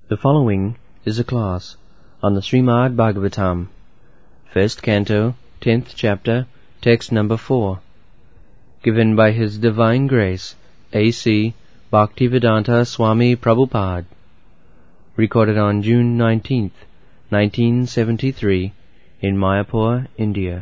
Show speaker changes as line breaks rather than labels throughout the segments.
The following is a class on the Srimad Bhagavatam, first canto, 10th chapter, text number 4, given by His Divine Grace, A.C. Bhaktivedanta Swami Prabhupada, recorded on June 19th, 1973, in Mayapur, India.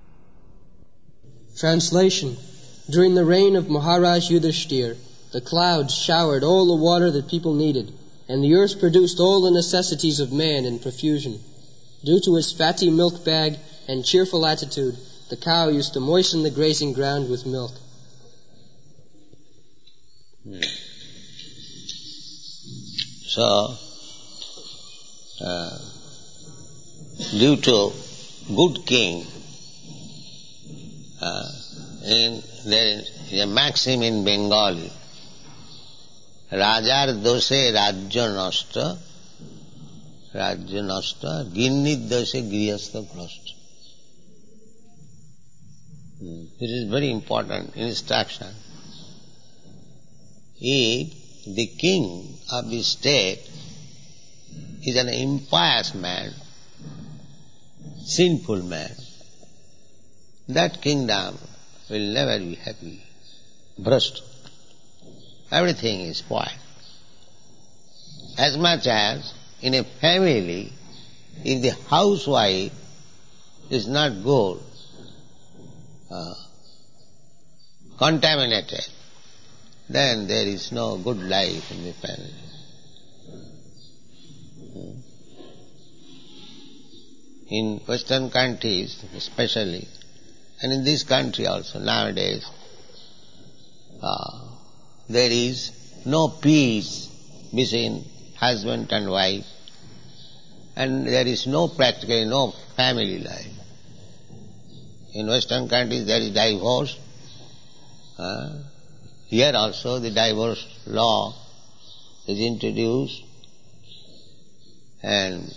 Translation. During the reign of Maharaj Yudhishthir, the clouds showered all the water that people needed, and the earth produced all the necessities of man in profusion. Due to his fatty milk bag and cheerful attitude, the cow used to moisten the grazing ground with milk.
So, due to good king, there is a maxim in Bengali, Rajar doshe rajya nashta, ginnit doshe grihastha bhrashta. This is very important instruction. If the king of the state is an impious man, sinful man, that kingdom will never be happy. Bhrashta. Everything is spoiled. As much as in a family, if the housewife is not good, contaminated, then there is no good life in the family. In Western countries especially, and in this country also nowadays, there is no peace between husband and wife, and there is practically no family life. In Western countries there is divorce. Here also the divorce law is introduced, and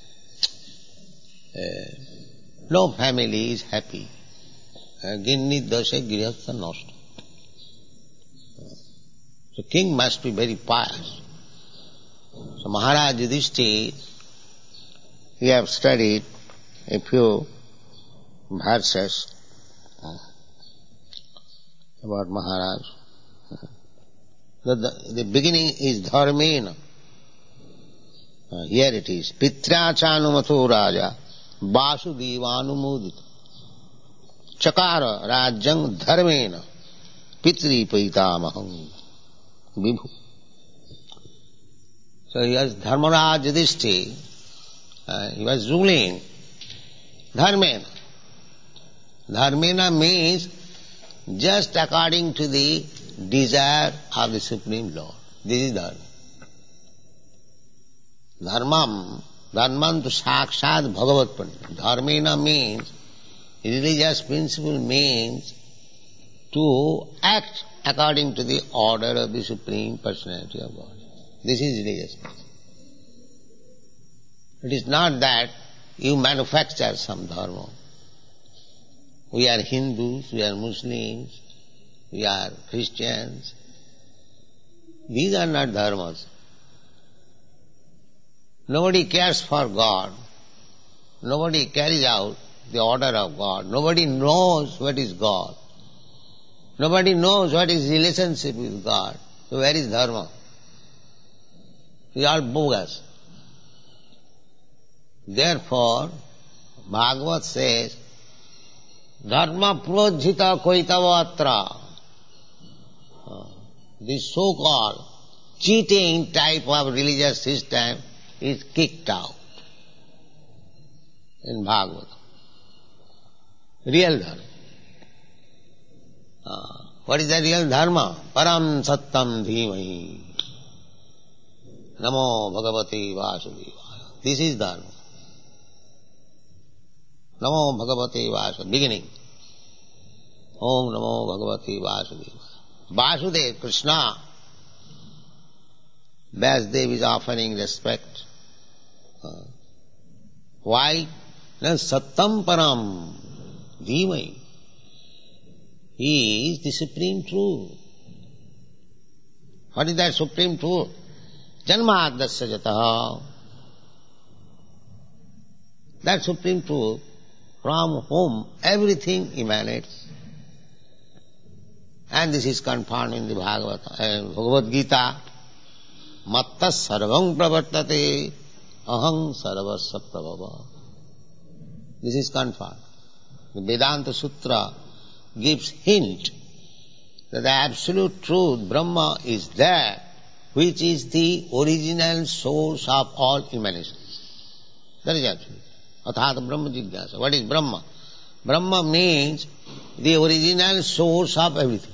no family is happy. Ginnit doshe grihastha nashta. So king must be very pious. So Maharaj Yudhishthir, we have studied a few verses about Maharaj. The beginning is dharmena. Here it is. Pitrachanumatho raja vasudevanumudita chakara rajyang dharmena pitri paitamaham vibhu. So he was Dharmaraj Yudhishthir. He was ruling dharmena. Dharmena means just according to the desire of the Supreme Lord. This is dharma. Dharmam tu sakshat bhagavat pranita. Dharmena means, religious principle means to act according to the order of the Supreme Personality of God. This is religious principle. It is not that you manufacture some dharma. We are Hindus, we are Muslims, we are Christians. These are not dharmas. Nobody cares for God. Nobody carries out the order of God. Nobody knows what is God. Nobody knows what is relationship with God. So where is dharma? It is all bogus. Therefore, Bhagavad says, dharma projhita koitavatra. This so-called cheating type of religious system is kicked out in Bhagavad. Real dharma. What is the real dharma? Param sattam dhimahi. Namo bhagavate vasudevaya. This is dharma. Namo bhagavate vasudevaya. Beginning. Om namo bhagavate vasudevaya. Vasudev, Krishna. Vyasdev is offering respect. Why? Na sattam param dhimai. He is the supreme truth. What is that supreme truth? Janmadasya jataha. That Supreme Truth from whom everything emanates. And this is confirmed in the Bhagavad Gita. Matta sarvam pravartate aham sarvasya prabhava. This is confirmed. The Vedanta Sutra gives hint that the absolute truth, Brahma, is there, which is the original source of all emanation. That is absolute. Athata Brahma Jigyasa. What is Brahma? Brahma means the original source of everything.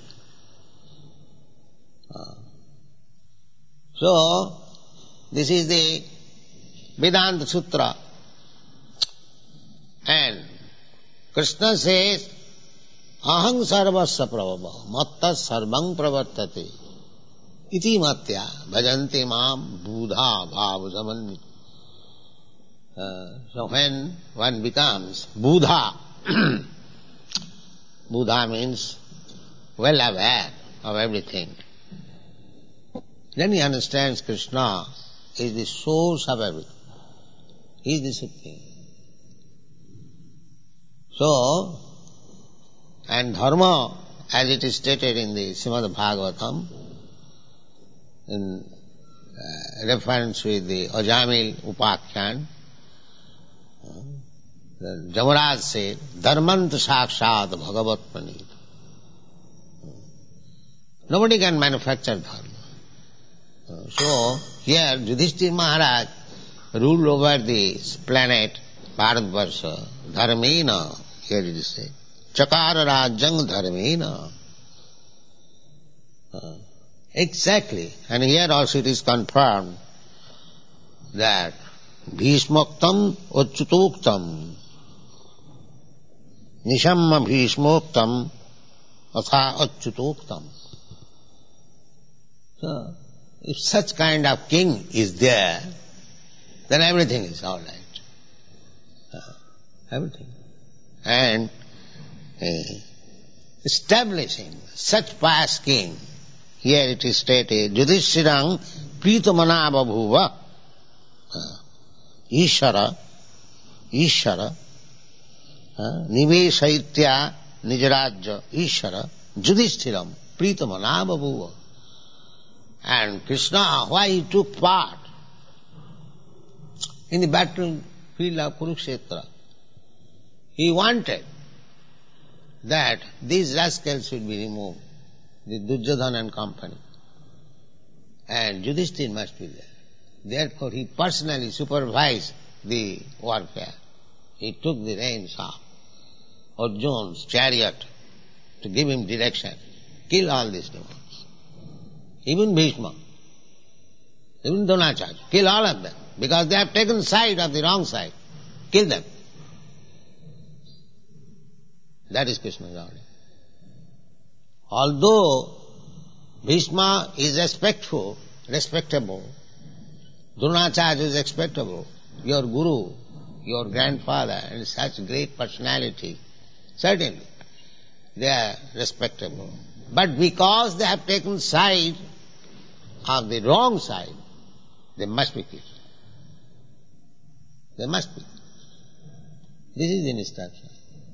So, this is the Vedanta Sutra. And Krishna says, Aham sarvasya prabhava, matta sarvang pravartate, iti matya bhajante mam buddha bhava samannita. So when one becomes Buddha, Buddha means well aware of everything, then he understands Krishna is the source of everything. He is the Supreme. So, and dharma, as it is stated in the Srimad Bhagavatam, in reference with the Ajamil Upakhyan, Jamaraj said, Dharmant Sakshat Bhagavat Pranit. Nobody can manufacture dharma. So, here Yudhishthira Maharaj ruled over this planet, Bharatvarsha, dharmena, here it is said, Chakara Rajang dharmena. Exactly. And here also it is confirmed that Bhishmoktam Achyutoktam Nishamma Bhishmoktam Atha Achyutoktam. So, if such kind of king is there, then everything is all right. Everything. And establishing such pious king, here it is stated, Yudhishthirang Pritamana Babhuva Ishara Niveshaitya Nijarajya Ishara Yudhishthirang Pritamana Babhuva. And Krishna, why he took part in the battlefield of Kurukshetra? He wanted that these rascals should be removed, the Duryodhana and company. And Yudhishthira must be there. Therefore he personally supervised the warfare. He took the reins of Arjuna's chariot to give him direction. Kill all these demons. Even Bhishma, even Dronacharya, kill all of them, because they have taken side of the wrong side. Kill them. That is Krishna's order. Although Bhishma is respectable, Dronacharya is respectable, your guru, your grandfather, and such great personality, certainly they are respectable. But because they have taken side of the wrong side, they must be killed. They must be. This is the instruction.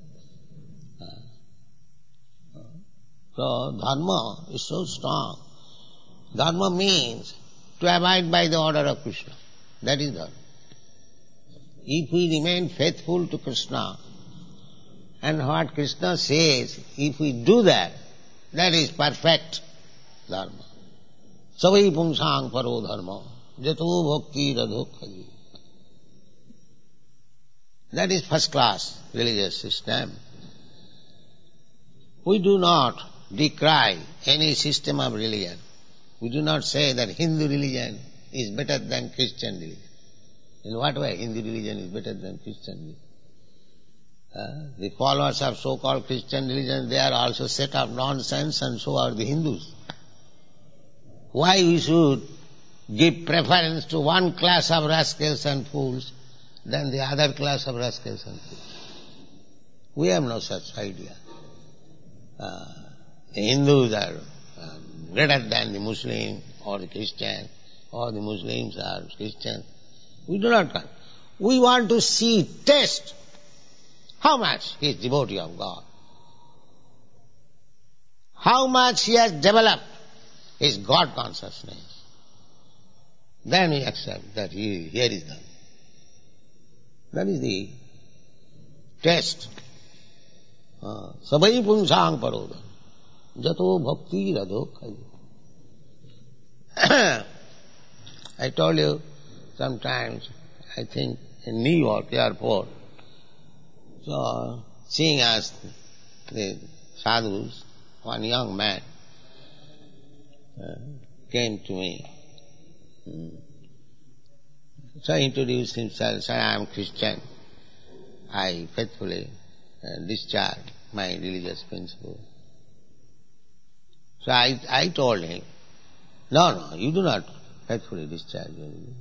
So, dharma is so strong. Dharma means to abide by the order of Krishna. That is dharma. If we remain faithful to Krishna, and what Krishna says, if we do that, that is perfect dharma. Savai pungsang paro dharma, jato bhakti radhokhaji. That is first class religious system. We do not decry any system of religion. We do not say that Hindu religion is better than Christian religion. In what way Hindu religion is better than Christian religion? The followers of so-called Christian religion, they are also set of nonsense, and so are the Hindus. Why we should give preference to one class of rascals and fools than the other class of rascals and fools? We have no such idea. The Hindus are greater than the Muslim or the Christian or the Muslims or Christians. We do not come. We want to see, taste how much he is devotee of God. How much he has developed his God consciousness. Then we accept that here is the. That is the test. Sabai punsang paroda. Jato bhakti radho khayo. I told you sometimes, I think in New York airport, so seeing us, the sadhus, one young man came to me. So he introduced himself, said, I am Christian. I faithfully discharge my religious principle. So I told him, no, you do not faithfully discharge your religion.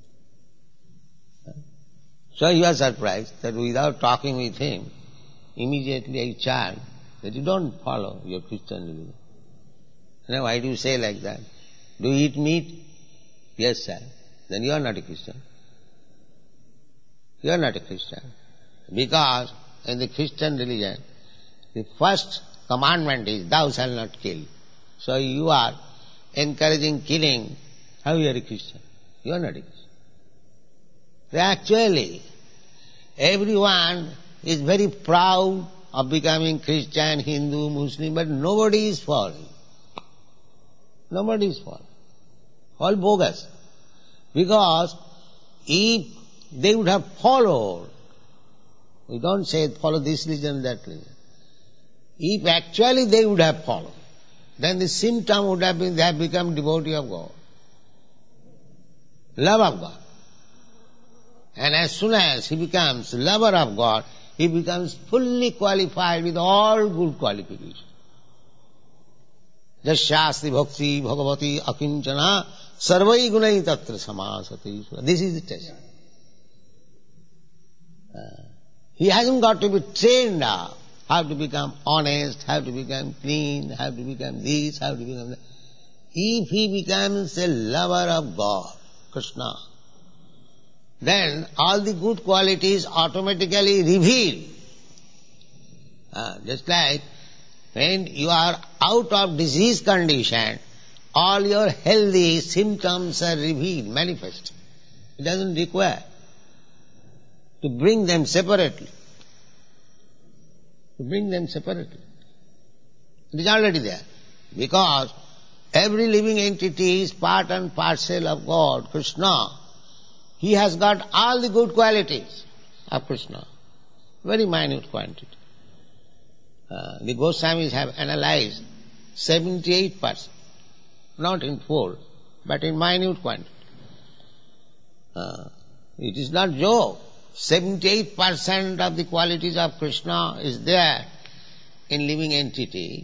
So he was surprised that without talking with him, immediately I charged that you don't follow your Christian religion. Now why do you say like that? Do you eat meat? Yes, sir. Then you are not a Christian. You are not a Christian. Because in the Christian religion, the first commandment is, thou shalt not kill. So you are encouraging killing. How you are a Christian? You are not a Christian. Actually, everyone is very proud of becoming Christian, Hindu, Muslim, but nobody is following. Nobody is following. All bogus. Because if they would have followed, we don't say follow this religion, that religion. If actually they would have followed, then the symptom would have been they have become devotee of God. Love of God. And as soon as he becomes lover of God, he becomes fully qualified with all good qualifications. Jasyasti bhakti bhagavati akinchana sarvai gunai tatra samasati. This is the test. He hasn't got to be trained up how to become honest, how to become clean, how to become this, how to become that. If he becomes a lover of God, Krishna, then all the good qualities automatically reveal. Just like when you are out of disease condition, all your healthy symptoms are revealed, manifest. It doesn't require to bring them separately. To bring them separately. It is already there. Because every living entity is part and parcel of God, Krishna. He has got all the good qualities of Krishna. Very minute quantity. The Goswamis have analyzed 78%. Not in full, but in minute quantity. It is not joke. 78% of the qualities of Krishna is there in living entity.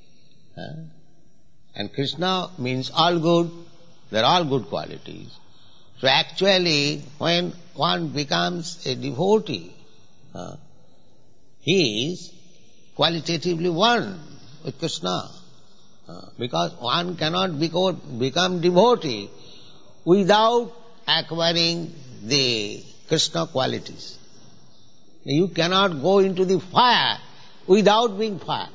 And Krishna means all good. They are all good qualities. So actually, when one becomes a devotee, he is qualitatively one with Krishna. Because one cannot become devotee without acquiring the Krishna qualities. You cannot go into the fire without being fire.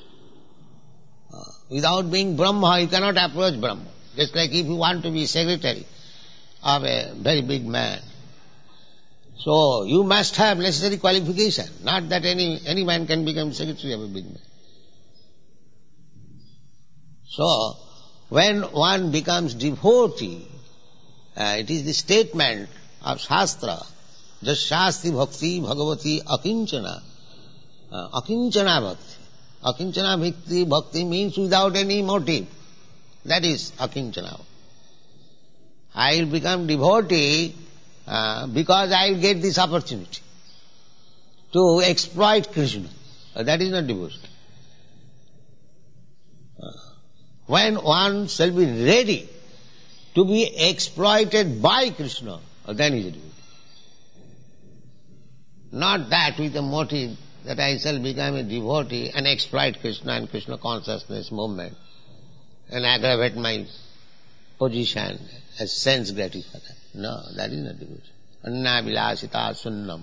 Without being Brahma, you cannot approach Brahma. Just like if you want to be secretary of a very big man. So you must have necessary qualification. Not that any man can become secretary of a big man. So when one becomes devotee, it is the statement of Shastra, Jasyasti bhakti bhagavati akinchana. Akinchana bhakti. Akinchana bhakti means without any motive. That is akinchana. I will become devotee because I will get this opportunity to exploit Krishna. That is not devotion. When one shall be ready to be exploited by Krishna, then he is a devotee. Not that with a motive that I shall become a devotee and exploit Krishna and Krishna consciousness movement and aggravate my position as sense gratification. No, that is not devotion. Anna vilasita sunnam.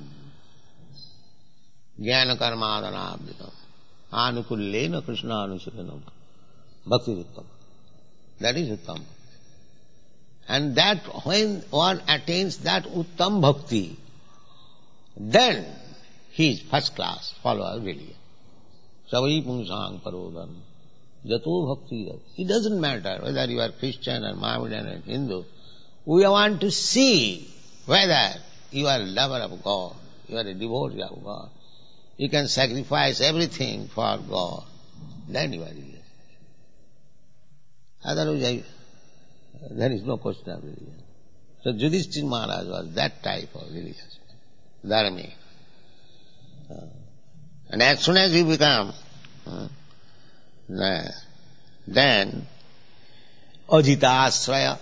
Jnana karmadana abdikam. Anukullena Krishna anusulanam. Bhakti uttam. That is uttam. And that when one attains that uttam bhakti, then he is first class follower really. Savai pungsang parodam. Jato bhakti. It doesn't matter whether you are Christian or Mohammedan or Hindu. We want to see whether you are a lover of God, you are a devotee of God. You can sacrifice everything for God. Then you are religious. Otherwise, there is no question of religion. So Yudhishthira Maharaj was that type of religious, dharmic. And as soon as you become, then Ajita Asraya,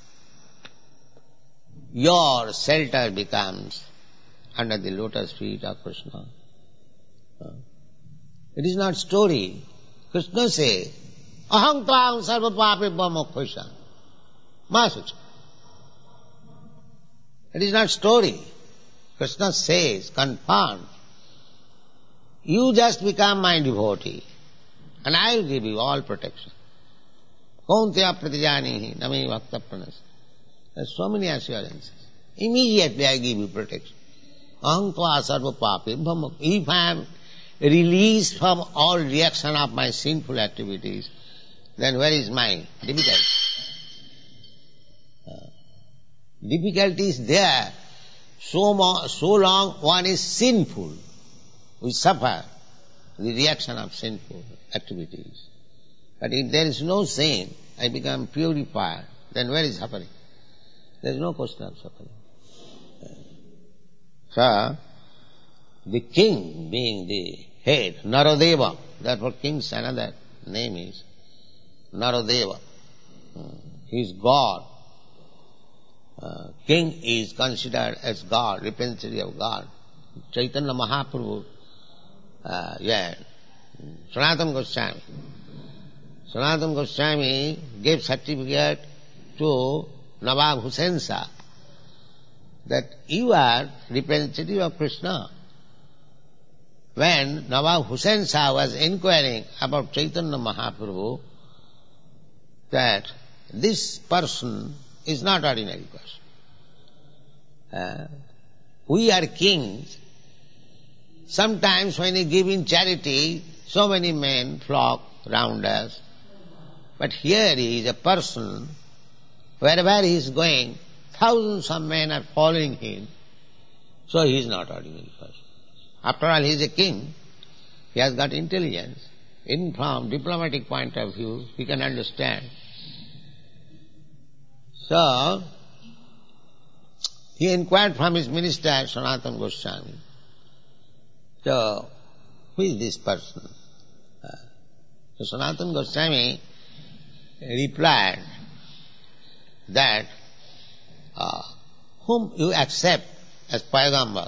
your shelter becomes under the lotus feet of Krishna. It is not story. Krishna says, Aham tvam sarva papibha moksha. Masucha. It is not story. Krishna says, confirmed, you just become my devotee and I will give you all protection. Kauntya pratijanihi nami bhakta pranas. There are so many assurances. Immediately I give you protection. Aham tva sarva papibha moksha. If I am released from all reaction of my sinful activities, then where is my difficulty? Difficulty is there. So long one is sinful, we suffer the reaction of sinful activities. But if there is no sin, I become purified, then where is suffering? There is no question of suffering. So, the king being the head, Naradeva, therefore king's another name is Naradeva. He is God. King is considered as God, representative of God. Chaitanya Mahaprabhu, Sanatana Goswami. Sanatana Goswami gave certificate to Nawab Hussain Shah that you are representative of Krishna. When Nawab Hussain Shah was inquiring about Chaitanya Mahaprabhu, that this person is not ordinary person. We are kings. Sometimes when we give in charity, so many men flock round us. But here he is a person, wherever he is going, thousands of men are following him. So he is not ordinary person. After all, he is a king. He has got intelligence. Even from diplomatic point of view, he can understand. So, he inquired from his minister, Sanatana Goswami. So, who is this person? So Sanatana Goswami replied that whom you accept as Paigambar,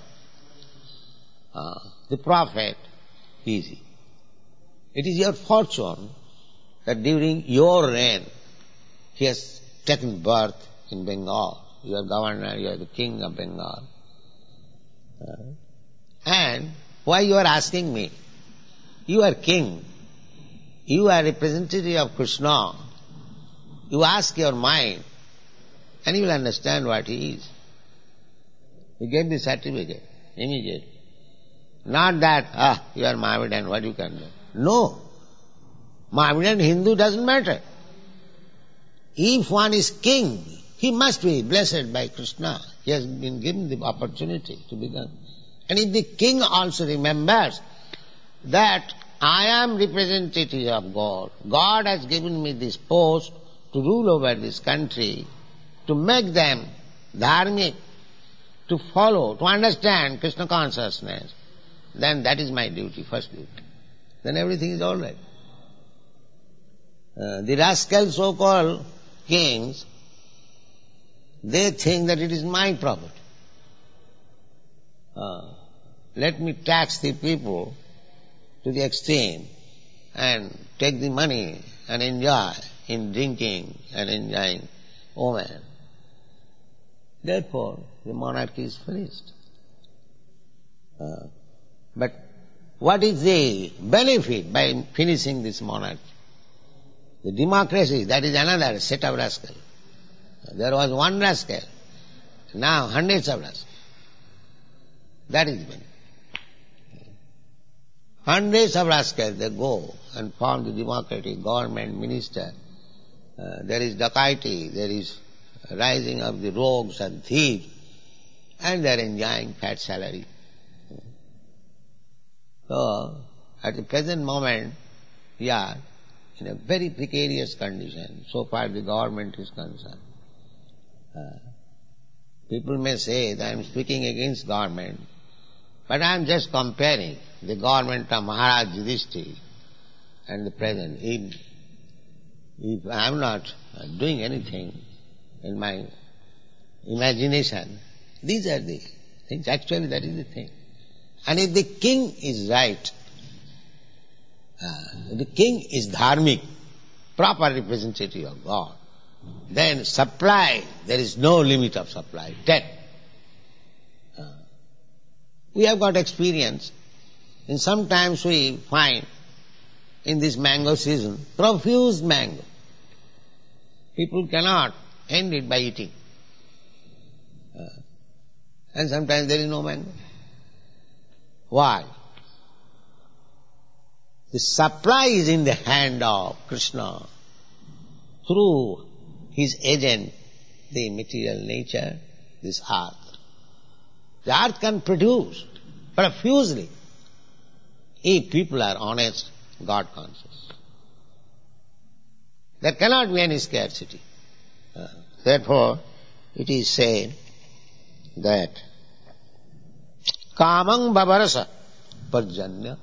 the prophet, easy. It is your fortune that during your reign he has taken birth in Bengal. You are governor, you are the king of Bengal. And why you are asking me? You are king. You are representative of Krishna. You ask your mind and you will understand what he is. He gave the certificate immediately. Not that, you are Mohammedan, what you can do. No. Mohammedan, Hindu doesn't matter. If one is king, he must be blessed by Krishna. He has been given the opportunity to become. And if the king also remembers that I am representative of God, God has given me this post to rule over this country, to make them dharmic, to follow, to understand Krishna consciousness, then that is my duty, first duty. Then everything is all right. The rascal so-called kings, they think that it is my property. Let me tax the people to the extreme and take the money and enjoy in drinking and enjoying women. Therefore, the monarchy is finished. But what is the benefit by finishing this monarchy? The democracy, that is another set of rascals. There was one rascal, now hundreds of rascals. That is the benefit. Hundreds of rascals, they go and form the democratic government, minister. There is dacoity, there is rising of the rogues and thieves, and they are enjoying fat salary. So, at the present moment, we are in a very precarious condition, so far the government is concerned. People may say that I am speaking against government, but I am just comparing the government of Maharaj Yudhishthira and the present. If I am not doing anything in my imagination, these are the things. Actually, that is the thing. And if the king is right, the king is dharmic, proper representative of God, then supply, there is no limit of supply, death. We have got experience. And sometimes we find in this mango season, profuse mango. People cannot end it by eating. And sometimes there is no mango. Why? The supply is in the hand of Krishna through his agent, the material nature, this earth. The earth can produce profusely if people are honest, God conscious. There cannot be any scarcity. Therefore, it is said that kamang babarasa parjanya.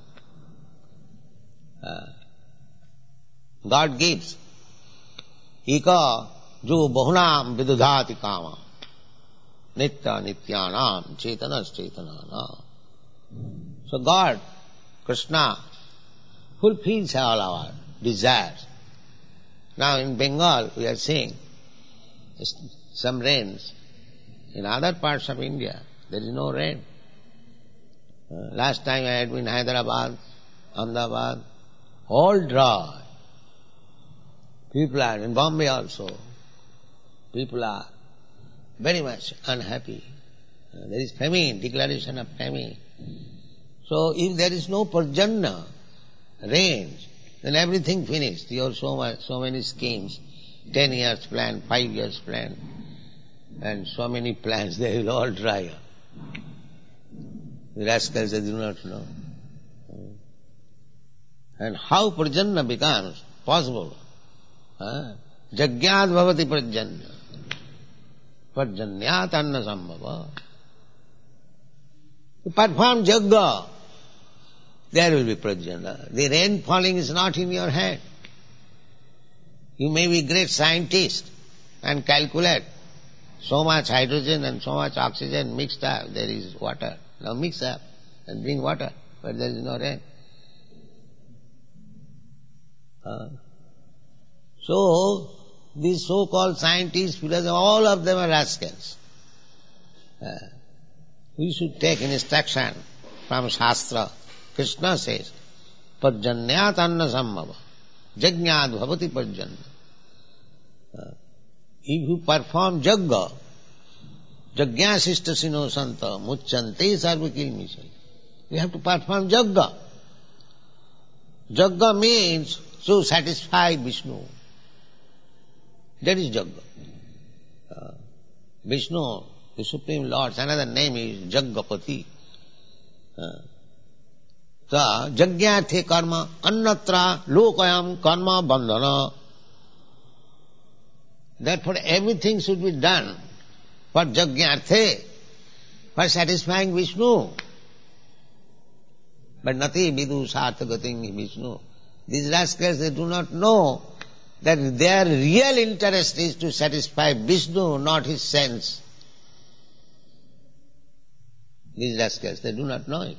God gives. Ika jo bahunam vidudhati kama. Nitya nityanam chetanas chetananam. So God, Krishna, fulfills all our desires. Now in Bengal we are seeing some rains. In other parts of India there is no rain. Last time I had been in Hyderabad, Ahmedabad, all dry. People are in Bombay also. People are very much unhappy. There is famine, declaration of famine. So if there is no parjanya, rain, then everything finished. You have so many schemes, 10 years plan, 5 years plan, and so many plans, they will all dry up. The rascals, they do not know. And how parjanya becomes possible? Jagyad bhavati parjanya. Parjanyat anna sambhava. You perform jagga, there will be parjanya. The rain falling is not in your hand. You may be great scientist and calculate so much hydrogen and so much oxygen mixed up, there is water. Now mix up and bring water, but there is no rain. So, these so-called scientists, philosophers, all of them are rascals. We should take instruction from Shastra. Krishna says, Parjanyat anna sambhava, jajñād bhavati parjanya. If you perform jagga, jagñāsistasino santa, mucchante sarvakilmisai. You have to perform jagga. Jagga means to satisfy Vishnu. That is jagga. Vishnu, the Supreme Lord's another name is Jaggapati. So, jagyarthe karma annatra lokayam karma bandhana. Therefore everything should be done for jagyarthe, for satisfying Vishnu. But nati vidu sarthagating Vishnu. These rascals, they do not know that their real interest is to satisfy Vishnu, not his sense. These rascals, they do not know it.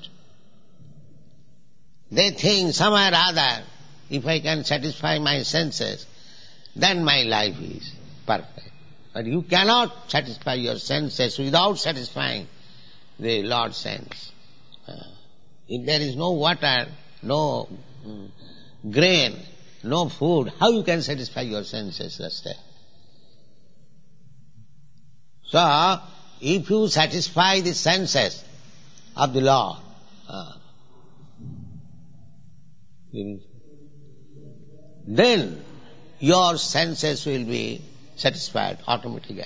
They think somewhere or other, if I can satisfy my senses, then my life is perfect. But you cannot satisfy your senses without satisfying the Lord's sense. If there is no water, no grain, no food, how you can satisfy your senses? That's there. So, if you satisfy the senses of the Lord, then your senses will be satisfied automatically.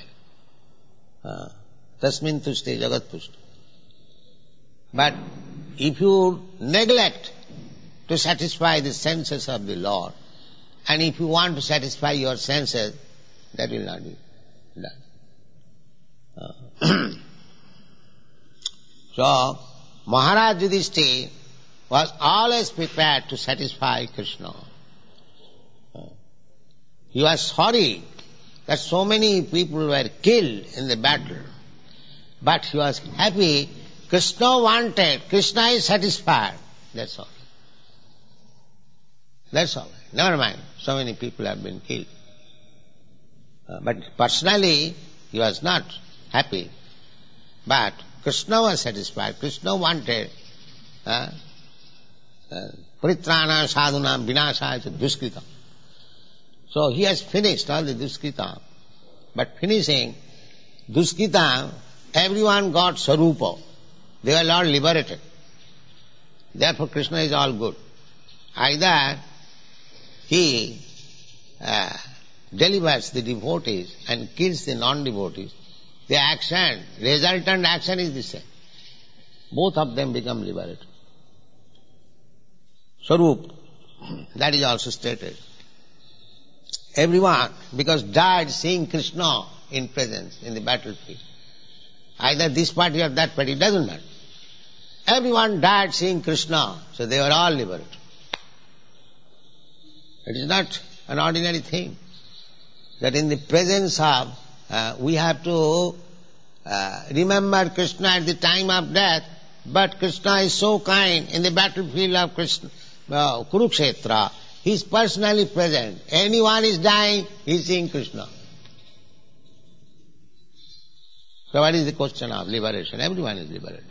Tasmin tushte jagat pushta. But if you neglect to satisfy the senses of the Lord, and if you want to satisfy your senses, that will not be done. So, Maharaj Yudhishthira was always prepared to satisfy Krishna. He was sorry that so many people were killed in the battle, but he was happy. Krishna wanted, Krishna is satisfied. That's all. That's all. Never mind, so many people have been killed. But personally, he was not happy. But Krishna was satisfied. Krishna wanted Paritrana sadhuna vinasaya duskritam. So he has finished all the duskritam. But finishing duskritam, everyone got sarupa. They were all liberated. Therefore Krishna is all good. Either he delivers the devotees and kills the non-devotees, the action, resultant action is the same. Both of them become liberated. Sarup, that is also stated. Everyone, because died seeing Krishna in presence, in the battlefield. Either this party or that party, doesn't matter. Everyone died seeing Krishna, so they were all liberated. It is not an ordinary thing. That in the presence of, we have to remember Krishna at the time of death, but Krishna is so kind in the battlefield of Kurukshetra. He is personally present. Anyone is dying, he is seeing Krishna. So what is the question of liberation? Everyone is liberated.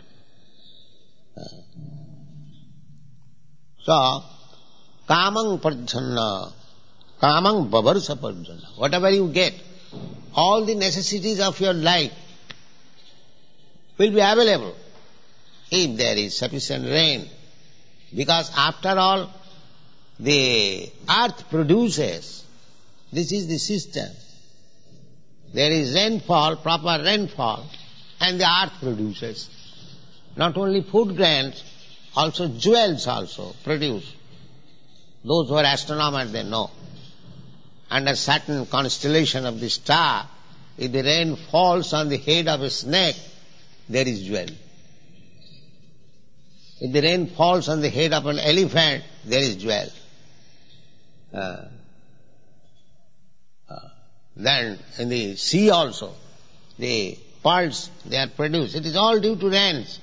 So, kamang parjanna, kamang bavarsa parjanna. Whatever you get, all the necessities of your life will be available if there is sufficient rain. Because after all, the earth produces. This is the system. There is rainfall, proper rainfall, and the earth produces. Not only food grains, also jewels also produce. Those who are astronomers, they know. Under certain constellation of the star, if the rain falls on the head of a snake, there is jewel. If the rain falls on the head of an elephant, there is jewel. Then in the sea also, the pearls, they are produced. It is all due to rains.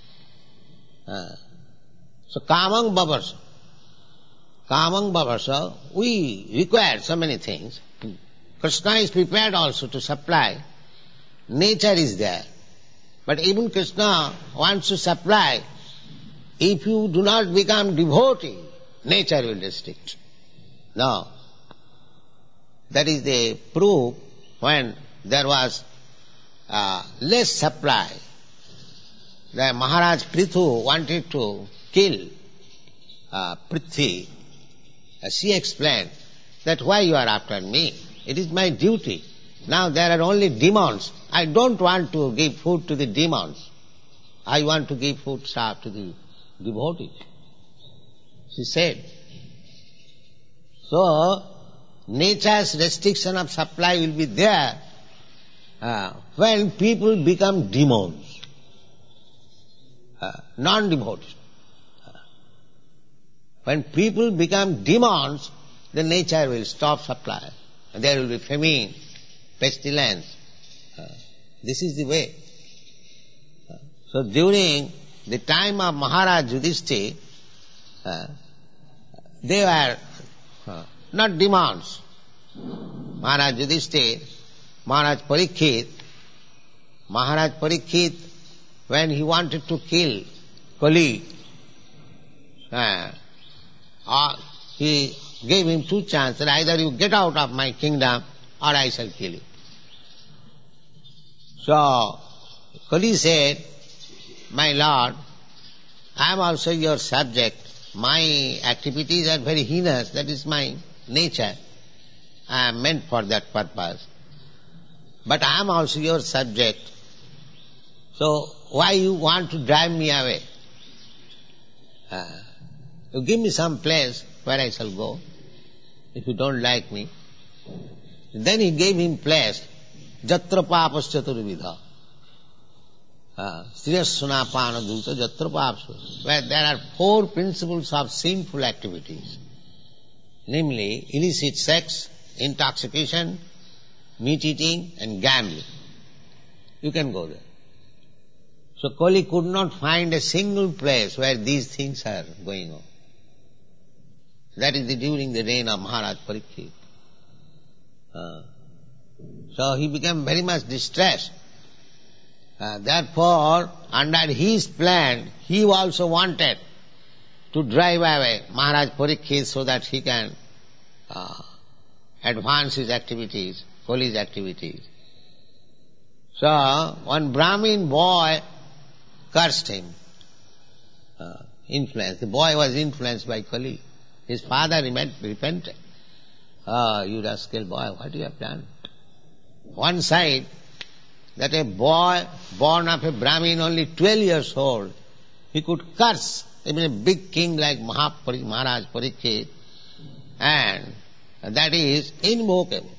So kamang bavarsa. Kamang bavarsa, we require so many things. Krishna is prepared also to supply. Nature is there. But even Krishna wants to supply. If you do not become devotee, nature will restrict. No. That is the proof when there was less supply. The Maharaj Prithu wanted to kill Prithvi. She explained that why you are after me? It is my duty. Now there are only demons. I don't want to give food to the demons. I want to give food stuff to the devotees. She said. So, nature's restriction of supply will be there when people become demons, non-devotees. When people become demons, the nature will stop supply. And there will be famine, pestilence. This is the way. So during the time of Maharaj Yudhishthira, they were not demons. Maharaj Yudhishthira, Maharaj Parikshit, when he wanted to kill Kali, he gave him two chances, either you get out of my kingdom or I shall kill you. So, Kali said, my lord, I am also your subject. My activities are very heinous, that is my nature. I am meant for that purpose. But I am also your subject. So, why you want to drive me away? You give me some place where I shall go, if you don't like me. Then he gave him place, Jatra Papas Chaturvidha. Sriyasuna Pana Duta Jatra Papas, where there are 4 principles of sinful activities. Namely, illicit sex, intoxication, meat eating and gambling. You can go there. So Kali could not find a single place where these things are going on. That is during the reign of Maharaj Parikshit. So he became very much distressed. Therefore, under his plan, he also wanted to drive away Maharaj Parikshit so that he can advance his activities, Kali's activities. So, one Brahmin boy cursed him. The boy was influenced by Kali. His father repented. You rascal boy, what you have done? One side, that a boy born of a Brahmin only 12 years old, he could curse even a big king like Maharaj Parikshit, and that is invocable.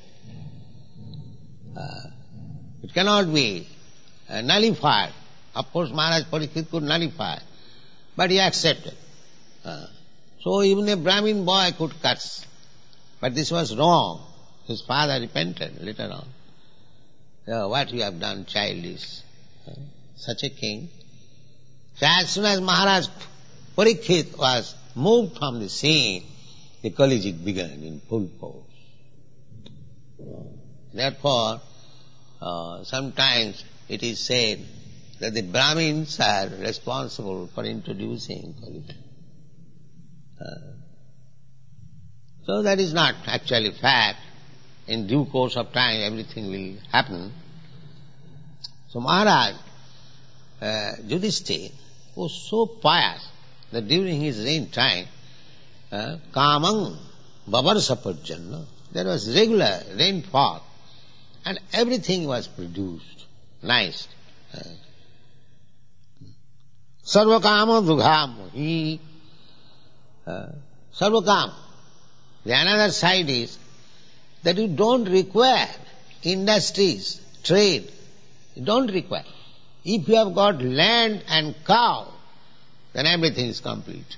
It cannot be nullified. Of course, Maharaj Parikshit could nullify, but he accepted. So even a Brahmin boy could curse. But this was wrong. His father repented later on. What you have done, childish. Such a king. So as soon as Maharaj Parikshit was moved from the scene, the Kalijig began in full force. Therefore, sometimes it is said that the Brahmins are responsible for introducing Kali. So that is not actually fact. In due course of time, everything will happen. So Maharaj Yudhishthira was so pious that during his reign time, Kamang Babarsapajjanna, there was regular rainfall and everything was produced. Nice. Sarvakama Dughamohi. Sarvakama. The another side is that you don't require industries, trade. You don't require. If you have got land and cow, then everything is complete.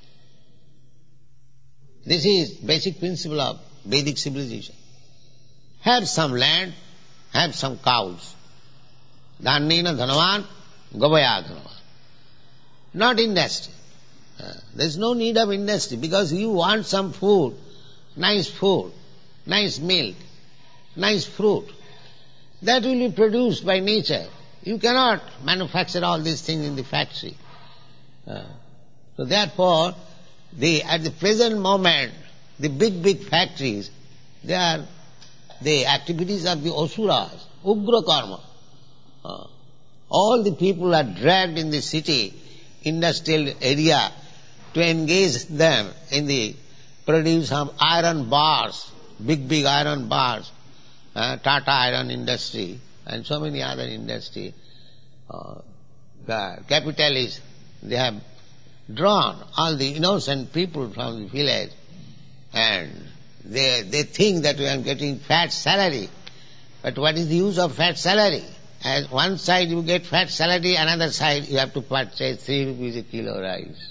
This is basic principle of Vedic civilization. Have some land, have some cows. Dhannena dhanavan, gavaya dhanavan. Not industry. There is no need of industry because you want some food, nice milk, nice fruit. That will be produced by nature. You cannot manufacture all these things in the factory. So therefore, at the present moment, the big factories, they are the activities of the asuras, ugra karma. All the people are dragged in the city, industrial area, to engage them in the produce of iron bars, big iron bars, Tata Iron Industry and so many other industries. The capitalists, they have drawn all the innocent people from the village and they think that we are getting fat salary. But what is the use of fat salary? As one side you get fat salary, another side you have to purchase 3 rupees a kilo rice.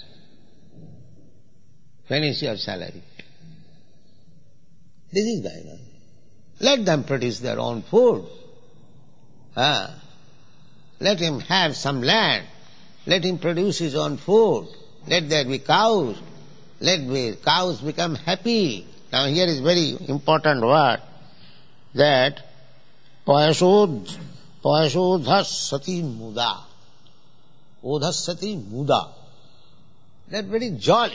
Finish your salary. This is going on. Let them produce their own food. Let him have some land. Let him produce his own food. Let there be cows. Let the cows become happy. Now here is very important word, that Payasodhas sati muda. Odhas sati muda. They're very jolly.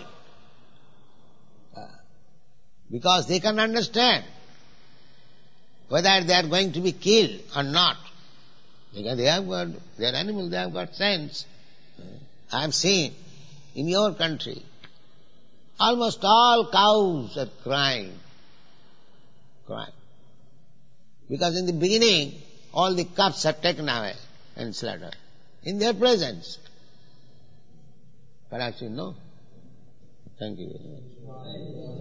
Because they can understand whether they are going to be killed or not. Because they are animals, they have got sense. I have seen in your country, almost all cows are crying. Because in the beginning, all the cubs are taken away and slaughtered in their presence. Perhaps you know. Thank you very much.